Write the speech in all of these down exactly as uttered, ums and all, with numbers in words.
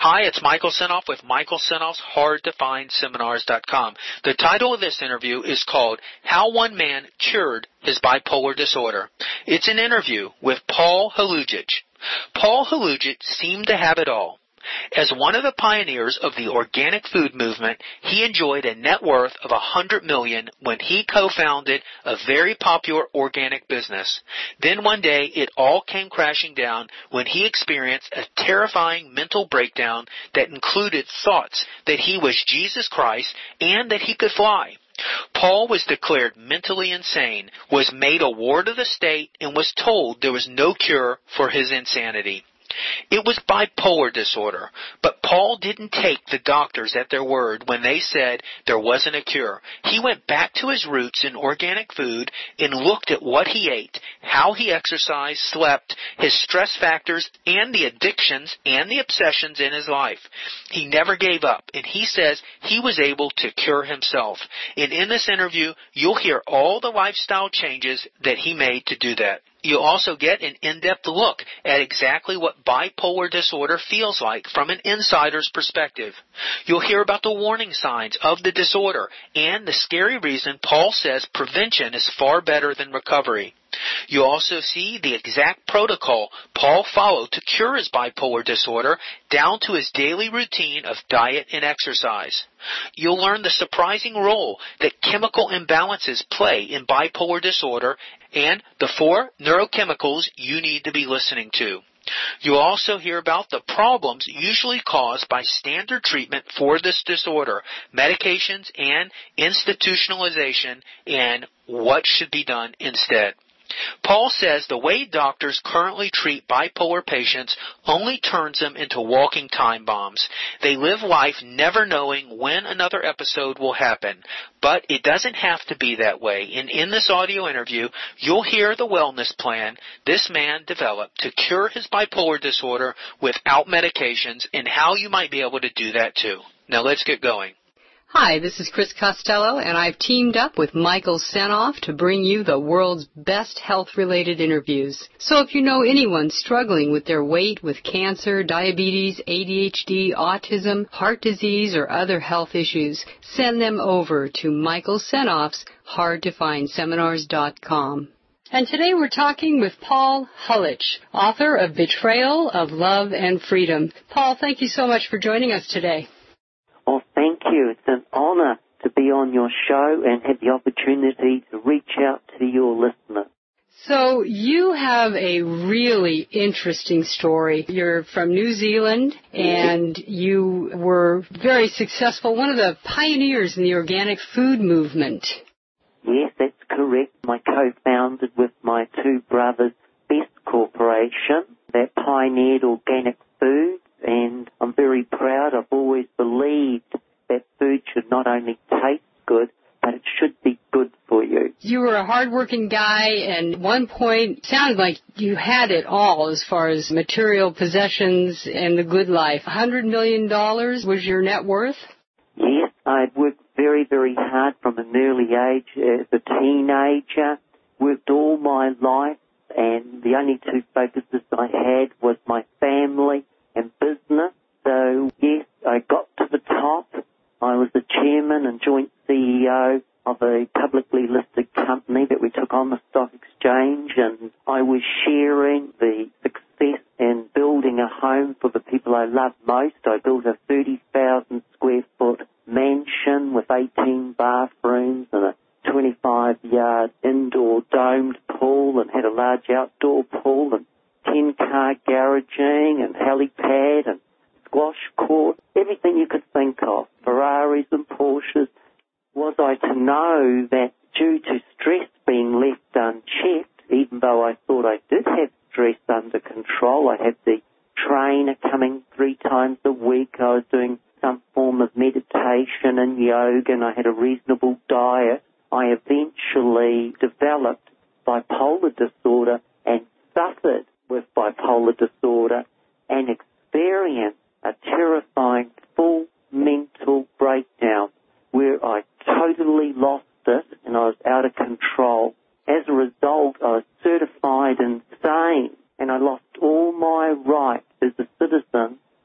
Hi, it's Michael Senoff with Michael Senoff's Hard to Find Seminars dot com. The title of this interview is called How One Man Cured His Bipolar Disorder. It's an interview with Paul Hlujic. Paul Hlujic seemed to have it all. As one of the pioneers of the organic food movement, he enjoyed a net worth of one hundred million dollars when he co-founded a very popular organic business. Then one day it all came crashing down when he experienced a terrifying mental breakdown that included thoughts that he was Jesus Christ and that he could fly. Paul was declared mentally insane, was made a ward of the state, and was told there was no cure for his insanity. It was bipolar disorder, but Paul didn't take the doctors at their word when they said there wasn't a cure. He went back to his roots in organic food and looked at what he ate, how he exercised, slept, his stress factors, and the addictions and the obsessions in his life. He never gave up, and he says he was able to cure himself. And in this interview, you'll hear all the lifestyle changes that he made to do that. You'll also get an in-depth look at exactly what bipolar disorder feels like from an insider's perspective. You'll hear about the warning signs of the disorder and the scary reason Paul says prevention is far better than recovery. You'll also see the exact protocol Paul followed to cure his bipolar disorder down to his daily routine of diet and exercise. You'll learn the surprising role that chemical imbalances play in bipolar disorder and the four neurochemicals you need to be listening to. You'll also hear about the problems usually caused by standard treatment for this disorder, medications and institutionalization, and what should be done instead. Paul says the way doctors currently treat bipolar patients only turns them into walking time bombs. They live life never knowing when another episode will happen. But it doesn't have to be that way. And in this audio interview, you'll hear the wellness plan this man developed to cure his bipolar disorder without medications and how you might be able to do that too. Now let's get going. Hi, this is Chris Costello, and I've teamed up with Michael Senoff to bring you the world's best health-related interviews. So if you know anyone struggling with their weight, with cancer, diabetes, A D H D, autism, heart disease, or other health issues, send them over to Michael Senoff's Hard to Find Seminars dot com. And today we're talking with Paul Hlujic, author of Betrayal of Love and Freedom. Paul, thank you so much for joining us today. Oh, thank you. It's an honor to be on your show and have the opportunity to reach out to your listeners. So you have a really interesting story. You're from New Zealand, and you were very successful, one of the pioneers in the organic food movement. Yes, that's correct. I co-founded with my two brothers Best Corporation that pioneered organic food. And I'm very proud. I've always believed that food should not only taste good, but it should be good for you. You were a hardworking guy, and at one point it sounded like you had it all as far as material possessions and the good life. one hundred million dollars was your net worth? Yes, I'd worked very, very hard from an early age as a teenager, worked all my life, and the only two focuses I had was my family and business. So, yes, I got to the top. I was the chairman and joint C E O of a publicly listed company that we took on the stock exchange, and I was sharing the success in building a home for the people I love most. I built a thirty thousand square foot mansion with eighteen bathrooms and a twenty-five yard indoor domed pool, and had a large outdoor pool and ten-car garaging and helipad and squash court, everything you could think of, Ferraris and Porsches. Was I to know that due to stress being left unchecked, even though I thought I did have stress under control, I had the trainer coming three times a week, I was doing some form of meditation and yoga, and I had a reasonable diet, I eventually developed bipolar disorder and suffered with bipolar disorder and experienced a terrifying full mental breakdown where I totally lost it and I was out of control. As a result, I was certified insane and I lost all my rights as a citizen and was made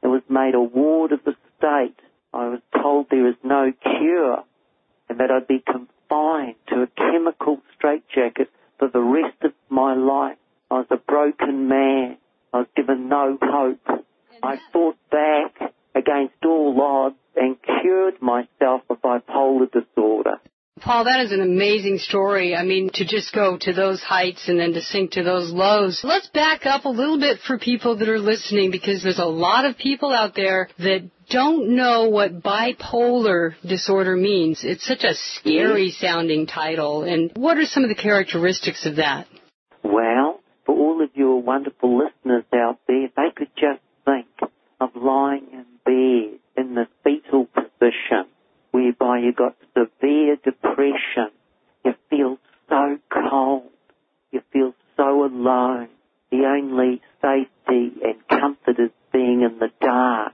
made a ward of the state. I was told there is no cure and that I'd be confined to a chemical straitjacket for the rest of my life. I was a broken man. I was given no hope. I fought back against all odds and cured myself of bipolar disorder. Paul, that is an amazing story. I mean, to just go to those heights and then to sink to those lows. Let's back up a little bit for people that are listening, because there's a lot of people out there that don't know what bipolar disorder means. It's such a scary-sounding title. And what are some of the characteristics of that? Well, for all of your wonderful listeners out there, if they could just think of lying in bed in the fetal position, whereby you got severe depression, you feel so cold, you feel so alone. The only safety and comfort is being in the dark.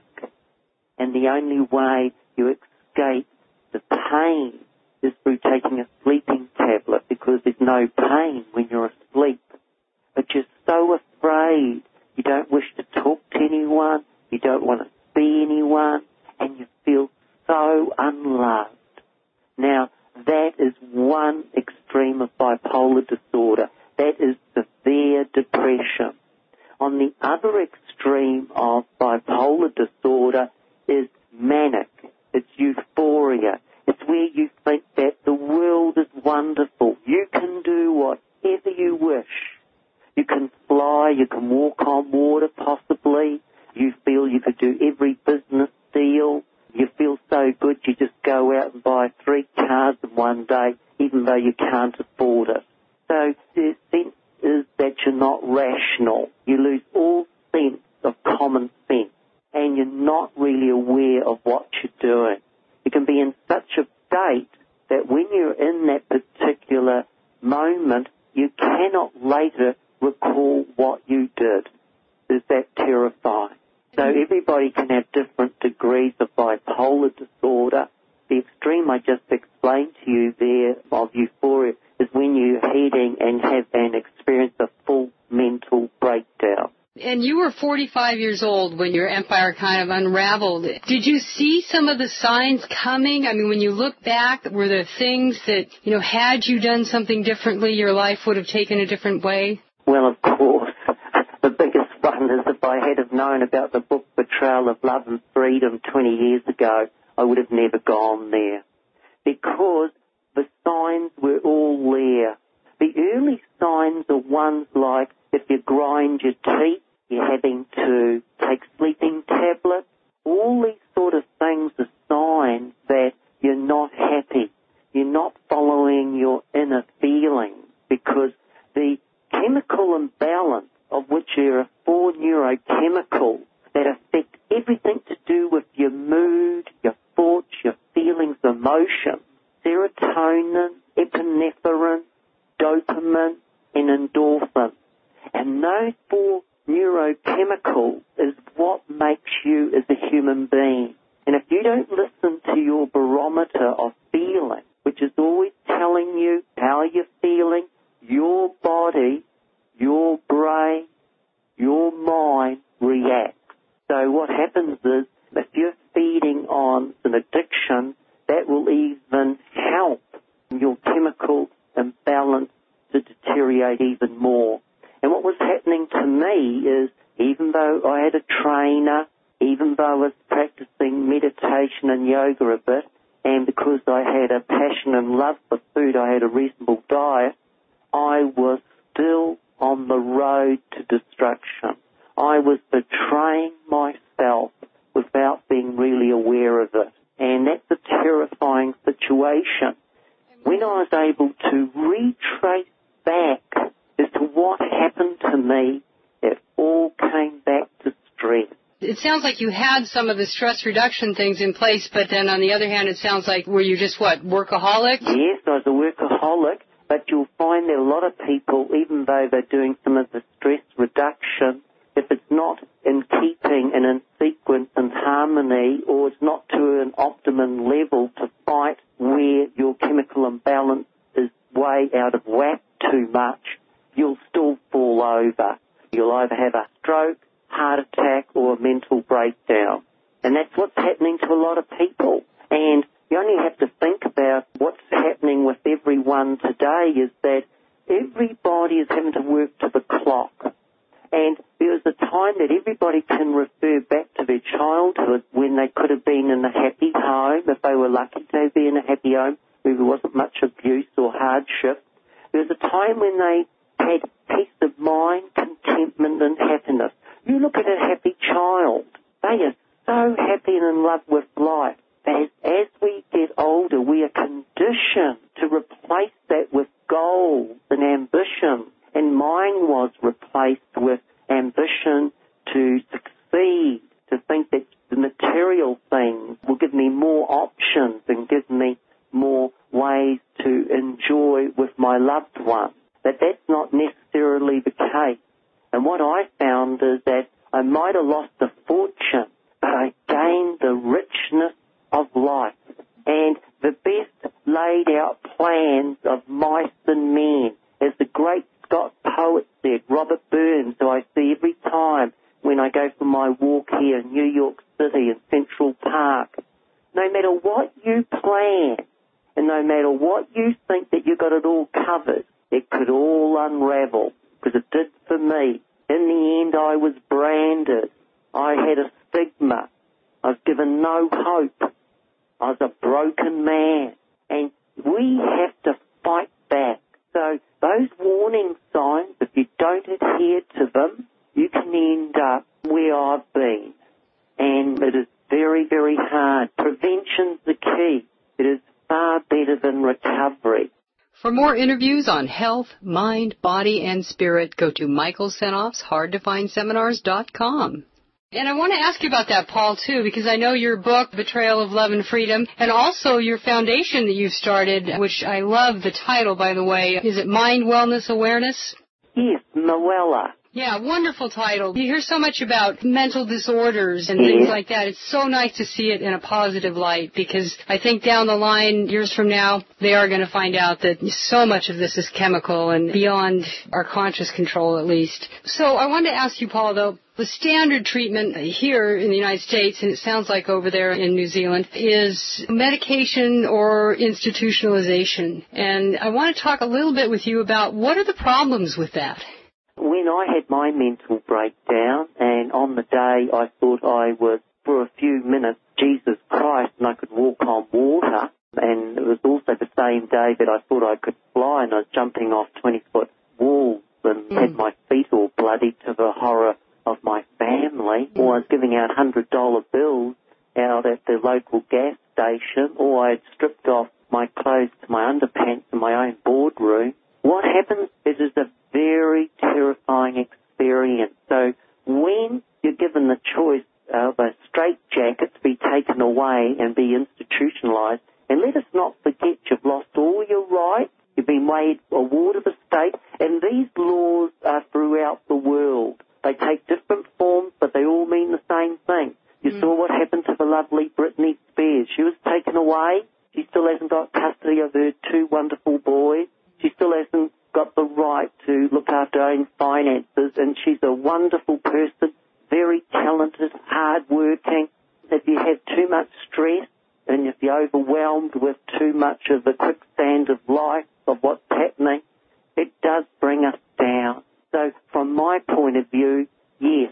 And the only way you escape the pain is through taking a sleeping tablet, because there's no pain when you're asleep. But you're so afraid, you don't wish to talk to anyone, you don't want to see anyone, and you feel so unloved. Now, that is one extreme of bipolar disorder. That is severe depression. On the other extreme of bipolar disorder is manic. It's euphoria. It's where you think that the world is wonderful. You can do whatever you wish. You can fly, you can walk on water possibly. You feel you could do every business deal. You feel so good you just go out and buy three cars in one day, even though you can't afford it. So the sense is that you're not rational. You lose all sense of common sense, and you're not really aware of what you're doing. You can be in such a state that when you're in that particular moment, you cannot later recall what you did. Is that terrifying? So everybody can have different degrees of bipolar disorder. The extreme I just explained to you there of euphoria is when you're heading and have an experience of full mental breakdown. And you were forty-five years old when your empire kind of unraveled. Did you see some of the signs coming? I mean, when you look back, were there things that, you know, had you done something differently, your life would have taken a different way? Well, of course. The biggest one is if I had have known about the book Betrayal of Love and Freedom twenty years ago, I would have never gone there. Because the signs were all there. The early signs are ones like if you grind your teeth, you're having to take sleeping tablets. All these sort of things are signs that you're not happy. You're not following your inner feelings, because the chemical imbalance, of which there are four neurochemicals that affect everything to do with your mood, your thoughts, your feelings, emotions, serotonin, epinephrine, dopamine, and endorphin. And those four neurochemicals is what makes you as a human being. And if you don't listen to your barometer of feeling, which is always telling you how you're feeling, your body, your brain, your mind reacts. So what happens is, if you're feeding on an addiction, that will even help your chemical imbalance to deteriorate even more. And what was happening to me is, even though I had a trainer, even though I was practicing meditation and yoga a bit, and because I had a passion and love for food, I had a reasonable diet, I was still on the road to destruction. I was betraying myself without being really aware of it. And that's a terrifying situation. When I was able to retrace back as to what happened to me, it all came back to stress. It sounds like you had some of the stress reduction things in place, but then on the other hand, it sounds like, were you just, what, workaholic? Yes, I was a workaholic, but you'll find that a lot of people, even though they're doing some of the stress reduction, if it's not in keeping and in sequence and harmony, or it's not to an optimum level to fight where your chemical imbalance is way out of whack too much, you'll still fall over. You'll either have a stroke, heart attack, or a mental breakdown. And that's what's happening to a lot of people. And you only have to think about what's happening with everyone today is that everybody is having to work to the clock. And there was a time that everybody can refer back to their childhood when they could have been in a happy home, if they were lucky to be in a happy home where there wasn't much abuse or hardship. There was a time when they had peace of mind, contentment and happiness. You look at a happy child. They are so happy and in love with life. As, as we get older, we are conditioned to replace that with goals and ambition. And mine was replaced with ambition to succeed, to think that the material things will give me more options and give me more ways to enjoy with my loved ones. But that's not necessarily the case. And what I found is that I might have lost a fortune, but I gained the richness of life and the best laid out plans of mice and men. As the great Scott poet said, Robert Burns, who I see every time when I go for my walk here in New York City in Central Park, no matter what you plan and no matter what you think that you got it all covered, it could all unravel, because it did for me. In the end, I was branded. I had a stigma. I was given no hope. I was a broken man. And we have to fight back. So those warning signs, if you don't adhere to them, you can end up where I've been. And it is very, very hard. Prevention's the key. It is far better than recovery. For more interviews on health, mind, body, and spirit, go to Michael Senoff's hard to find seminars dot com. And I want to ask you about that, Paul, too, because I know your book, Betrayal of Love and Freedom, and also your foundation that you've started, which I love the title, by the way. Is it Mind Wellness Awareness? Yes, Moella. Yeah, wonderful title. You hear so much about mental disorders and yes. things like that. It's so nice to see it in a positive light, because I think down the line, years from now, they are going to find out that so much of this is chemical and beyond our conscious control, at least. So I wanted to ask you, Paul, though, the standard treatment here in the United States, and it sounds like over there in New Zealand, is medication or institutionalization. And I want to talk a little bit with you about what are the problems with that? When I had my mental breakdown, and on the day I thought I was, for a few minutes, Jesus Christ, and I could walk on water, and it was also the same day that I thought I could fly, and I was jumping off twenty-foot walls and mm. had my feet all bloody to the horror of my family, mm. or I was giving out one hundred dollar bills out at the local gas station, or I had stripped off my clothes to my underpants in my own boardroom. What happens is it's a very terrifying experience. So when you're given the choice of a straitjacket to be taken away and be institutionalized, and let us not forget you've lost all your rights, you've been made a ward of the state, and these laws are throughout the world. They take different forms, but they all mean the same thing. You mm. saw what happened to the lovely Britney Spears. She was taken away. She still hasn't got custody of her two wonderful boys. She still hasn't got the right to look after her own finances, and she's a wonderful person, very talented, hard-working. If you have too much stress and if you're overwhelmed with too much of the quicksand of life, of what's happening, it does bring us down. So from my point of view, yes,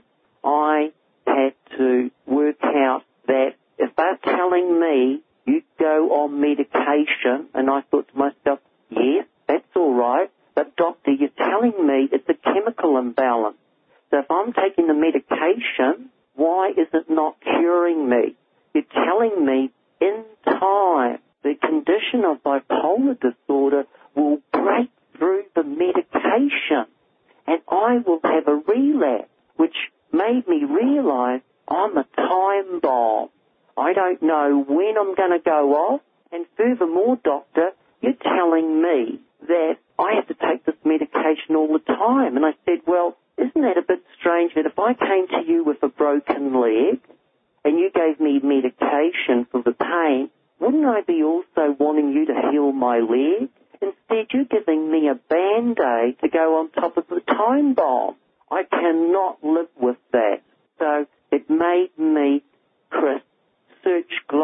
I had to work out that if they're telling me you go on medication, and I thought to myself, yes, that's all right, but doctor, you're telling me it's a chemical imbalance. So if I'm taking the medication, why is it not curing me? You're telling me in time the condition of bipolar disorder will break through the medication and I will have a relapse, which made me realize I'm a time bomb. I don't know when I'm going to go off, and furthermore, doctor, you're telling me that I have to take this medication all the time. And I said, well, isn't that a bit strange that if I came to you with a broken leg and you gave me medication for the pain, wouldn't I be also wanting you to heal my leg? Instead, you're giving me a Band-Aid to go on top of the time bomb. I cannot live with that. So it made me, Chris,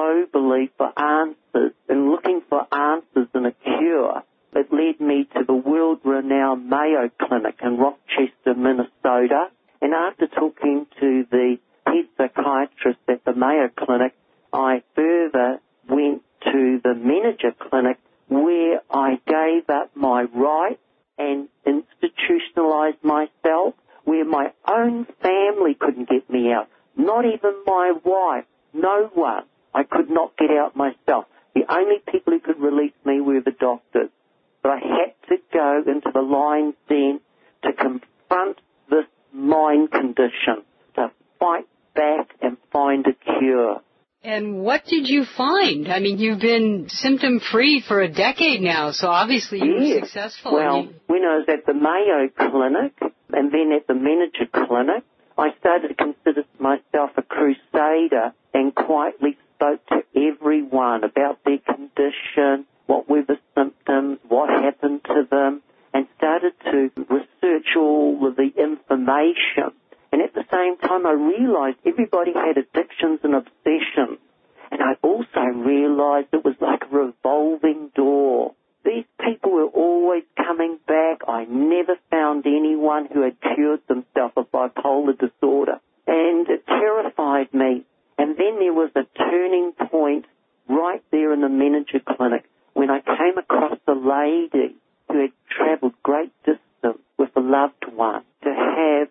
globally for answers and looking for answers and a cure, it led me to the world-renowned Mayo Clinic in Rochester, Minnesota. And after talking to the head psychiatrist at the Mayo Clinic, I further went to the Manager Clinic, where I gave up my rights and institutionalized myself, where my own family couldn't get me out, not even my wife, no one. I could not get out myself. The only people who could release me were the doctors. But I had to go into the lion's den to confront this mind condition, to fight back and find a cure. And what did you find? I mean, you've been symptom-free for a decade now, so obviously you yes. were successful. Well, when I was at the Mayo Clinic and then at the Manager Clinic, I started to consider myself a crusader and quietly spoke to everyone about their condition, what were the symptoms, what happened to them, and started to research all of the information. And at the same time, I realized everybody had addictions and obsessions. And I also realized it was like a revolving door. These people were always coming back. I never found anyone who had cured themselves of bipolar disorder. And it terrified me. And then there was a turning point right there in the Manager Clinic when I came across a lady who had traveled great distance with a loved one to have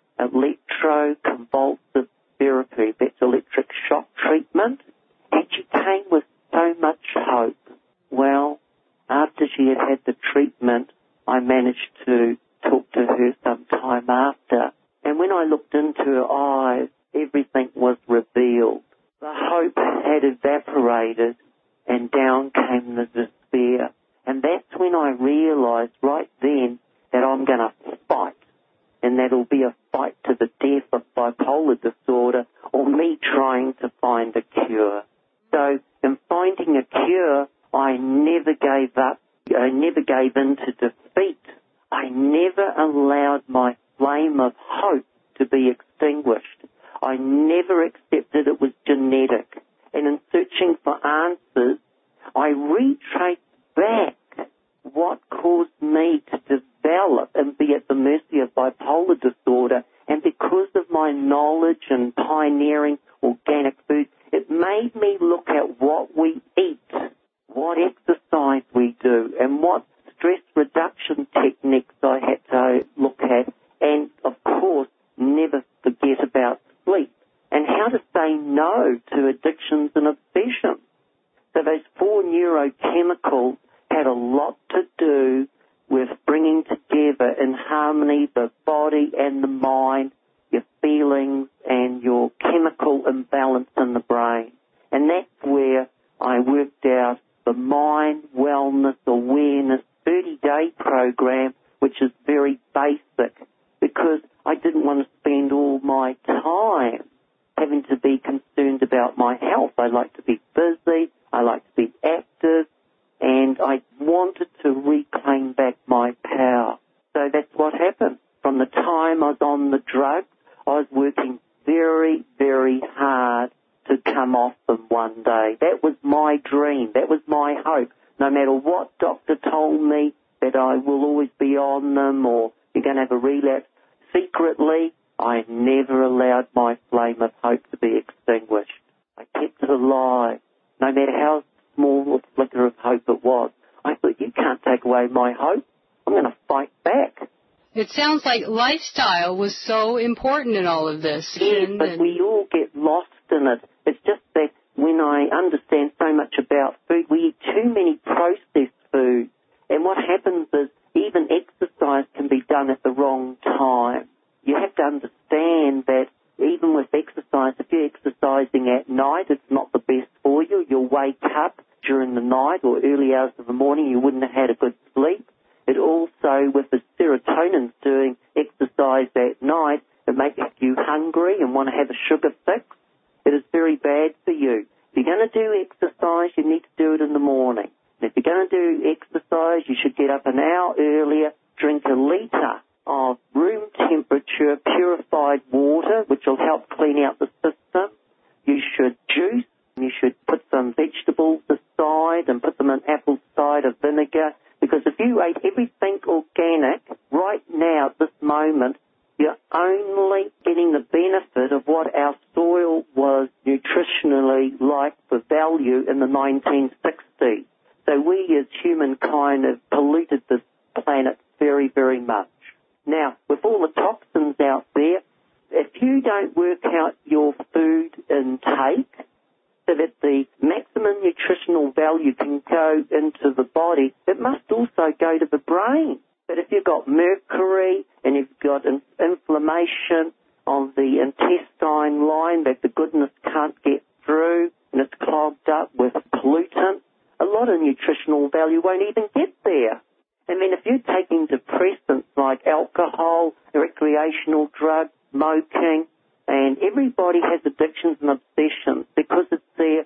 electroconvulsive therapy, that's electric shock treatment, and she came with so much hope. Well, after she had had the treatment, I managed to talk to her some time after, and when I looked into her eyes, everything was revealed. The hope had evaporated, and down came the despair. And that's when I realized right then that I'm going to fight, and that'll be a fight to the death of bipolar disorder or me trying to find a cure. So in finding a cure, I never gave up. I never gave in to defeat. I never allowed my flame of hope to be extinguished. I never accepted it was genetic. And in searching for answers, I retraced back what caused me to develop and be at the mercy of bipolar disorder. And because of my knowledge and pioneering organic food, it made me look at what we eat, what exercise we do, and what stress reduction techniques I had to look at. And, of course, never forget about sleep and how to say no to addictions and obsessions. So those four neurochemicals had a lot to do with bringing together in harmony the body and the mind, your feelings and your chemical imbalance in the brain. And that's where I worked out the Mind Wellness Awareness thirty-day program, which is very basic, because I didn't want to spend all my time having to be concerned about my health. I like to be busy, I like to be active, and I wanted to reclaim back my power. So that's what happened. From the time I was on the drugs, I was working very, very hard to come off them one day. That was my dream. That was my hope. No matter what doctor told me that I will always be on them or you're going to have a relapse, secretly, I never allowed my flame of hope to be extinguished. I kept it alive, no matter how small a flicker of hope it was. I thought, you can't take away my hope. I'm going to fight back. It sounds like lifestyle was so important in all of this. Yes, and, but and we all get lost in it. It's just that when I understand so much about food, we eat too many processed foods. And what happens is even exercise can be done at the wrong time. You have to understand that even with exercise, if you're exercising at night, it's not the best for you. You'll wake up during the night or early hours of the morning, you wouldn't have had a good sleep. It also, with the serotonin doing exercise at night, it makes you hungry and want to have a sugar fix. It is very bad for you. If you're going to do exercise, you need to do it in the morning. And if you're going to do exercise, you should get up an hour earlier, drink a litre of room temperature purified water, which will help clean out the system. You should juice. You should put some vegetables peppermint apple cider vinegar, because if you ate everything organic right now at this moment, you're only getting the benefit of what our soil was nutritionally like for value in the nineteen sixties. So we as humankind have polluted this planet very, very much. Now, with all the toxins out there, if you don't work out your food intake so that the maximum nutritional value can go into the body, it must also go to the brain. But if you've got mercury and you've got in- inflammation on the intestine line that the goodness can't get through and it's clogged up with pollutants, a lot of nutritional value won't even get there. And then if you're taking depressants like alcohol, recreational drugs, smoking, and everybody has addictions and obsessions because it's their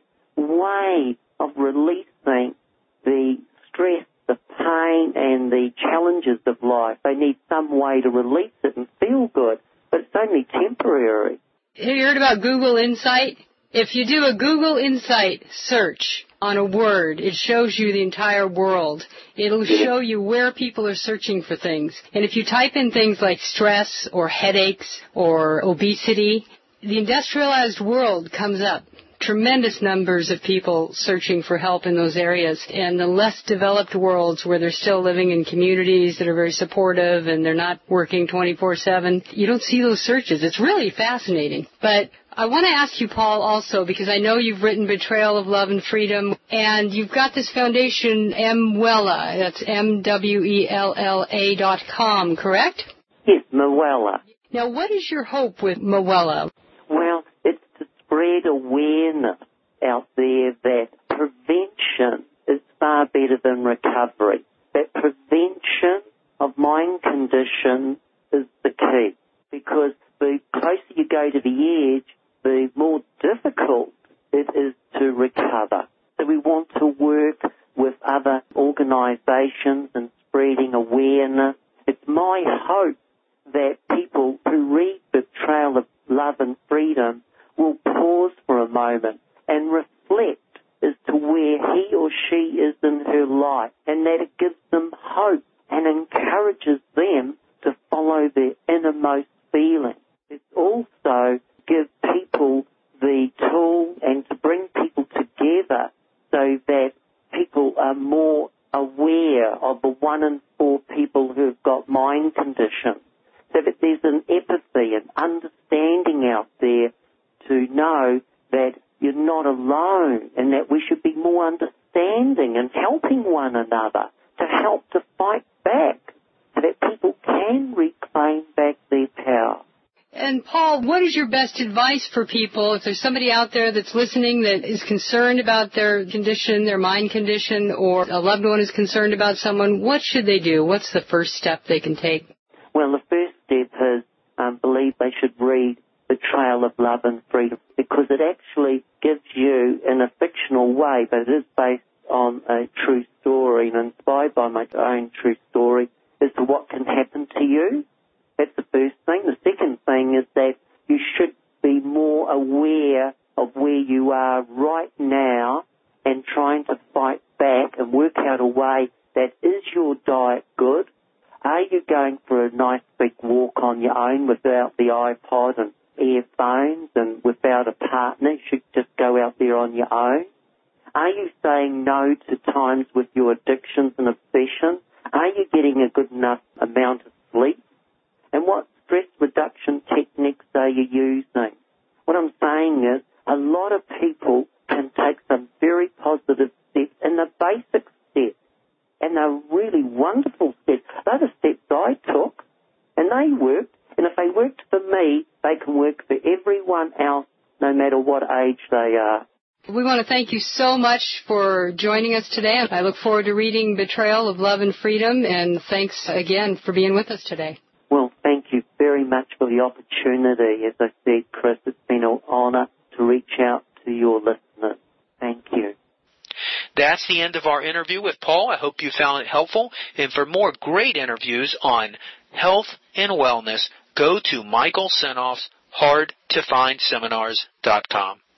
way of releasing the stress, the pain, and the challenges of life. They need some way to release it and feel good, but it's only temporary. Have you heard about Google Insight? If you do a Google Insight search on a word, it shows you the entire world. It'll show you where people are searching for things. And if you type in things like stress or headaches or obesity, the industrialized world comes up. Tremendous numbers of people searching for help in those areas. And the less developed worlds where they're still living in communities that are very supportive and they're not working twenty-four seven, you don't see those searches. It's really fascinating. But I want to ask you, Paul, also, because I know you've written Betrayal of Love and Freedom, and you've got this foundation, Mwella. That's M W E L L A dot com, correct? Yes, Mwella. Now, what is your hope with Mwella? Well, it's to spread awareness out there that prevention is far better than recovery. That prevention of mind conditions is the key, because the closer you go to the edge, the more difficult it is to recover. So we want to work with other organisations and spreading awareness. It's my hope that people who read Betrayal of Love and Freedom will pause for a moment and reflect as to where he or she is in her life, and that it gives them hope and encourages them to follow their innermost feelings. It also gives people the tool and to bring people together so that people are more aware of the one in four people who have got mind conditions, so that there's an empathy and understanding out there to know that you're not alone and that we should be more understanding and helping one another to help to fight back so that people can reclaim back their power. And Paul, what is your best advice for people if there's somebody out there that's listening that is concerned about their condition, their mind condition, or a loved one is concerned about someone? What should they do? What's the first step they can take? Well, the first step is um, believe they should read Betrayal of Love and Freedom, because it actually gives you, in a fictional way, but it is based on a true story and inspired by my own true story, as to what can happen to you. That's the first thing. The second thing is that you should be more aware of where you are right now and trying to fight back and work out a way that is your diet good? Are you going for a nice big walk on your own without the iPod and earphones and without a partner? You should just go out there on your own. Are you saying no to times with your addictions and obsessions? Are you getting a good enough amount of sleep? And what stress reduction techniques are you using? What I'm saying is a lot of people can take some very positive steps in the basic steps, and they're really wonderful steps. They're the steps I took, and they worked, and if they worked for me, they can work for everyone else, no matter what age they are. We want to thank you so much for joining us today. I look forward to reading Betrayal of Love and Freedom, and thanks again for being with us today. Well, thank you very much for the opportunity. As I said, Chris, it's been an honor to reach out to your listeners. Thank you. That's the end of our interview with Paul. I hope you found it helpful. And for more great interviews on health and wellness, go to Michael Senoff's hard to find seminars dot com.